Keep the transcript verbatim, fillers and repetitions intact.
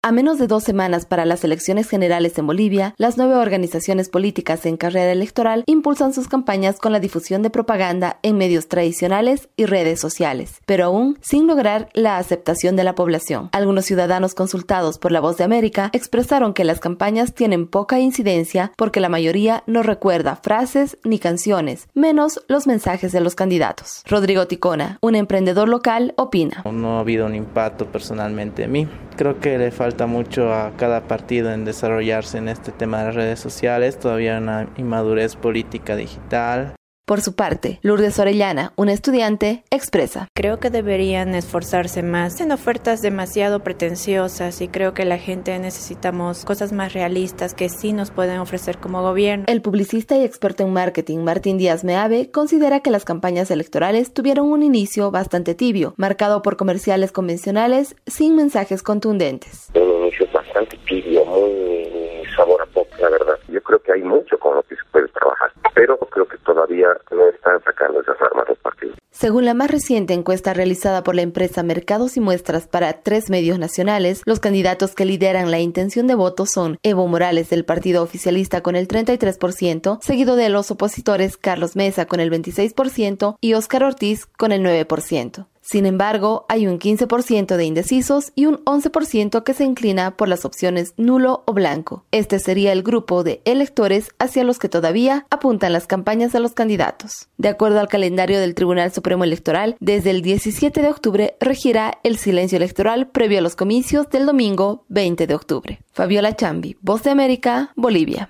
A menos de dos semanas para las elecciones generales en Bolivia, las nueve organizaciones políticas en carrera electoral impulsan sus campañas con la difusión de propaganda en medios tradicionales y redes sociales, pero aún sin lograr la aceptación de la población. Algunos ciudadanos consultados por La Voz de América expresaron que las campañas tienen poca incidencia porque la mayoría no recuerda frases ni canciones, menos los mensajes de los candidatos. Rodrigo Ticona, un emprendedor local, opina. No ha habido un impacto personalmente en mí. Creo que le falta mucho a cada partido en desarrollarse en este tema de las redes sociales, todavía una inmadurez política digital. Por su parte, Lourdes Orellana, una estudiante, expresa. Creo que deberían esforzarse más en ofertas demasiado pretenciosas y creo que la gente necesitamos cosas más realistas que sí nos pueden ofrecer como gobierno. El publicista y experto en marketing Martín Díaz Meave considera que las campañas electorales tuvieron un inicio bastante tibio, marcado por comerciales convencionales sin mensajes contundentes. Un inicio bastante tibio, muy sabor a poco, la verdad. Yo creo que hay mucho con lo que se puede trabajar, pero creo que todavía no están sacando esas armas los partidos. Según la más reciente encuesta realizada por la empresa Mercados y Muestras para tres medios nacionales, los candidatos que lideran la intención de voto son Evo Morales del partido oficialista con el treinta y tres por ciento, seguido de los opositores Carlos Mesa con el veintiséis por ciento y Óscar Ortiz con el nueve por ciento. Sin embargo, hay un quince por ciento de indecisos y un once por ciento que se inclina por las opciones nulo o blanco. Este sería el grupo de electores hacia los que todavía apuntan las campañas de los candidatos. De acuerdo al calendario del Tribunal Supremo Electoral, desde el diecisiete de octubre regirá el silencio electoral previo a los comicios del domingo veinte de octubre. Fabiola Chambi, Voz de América, Bolivia.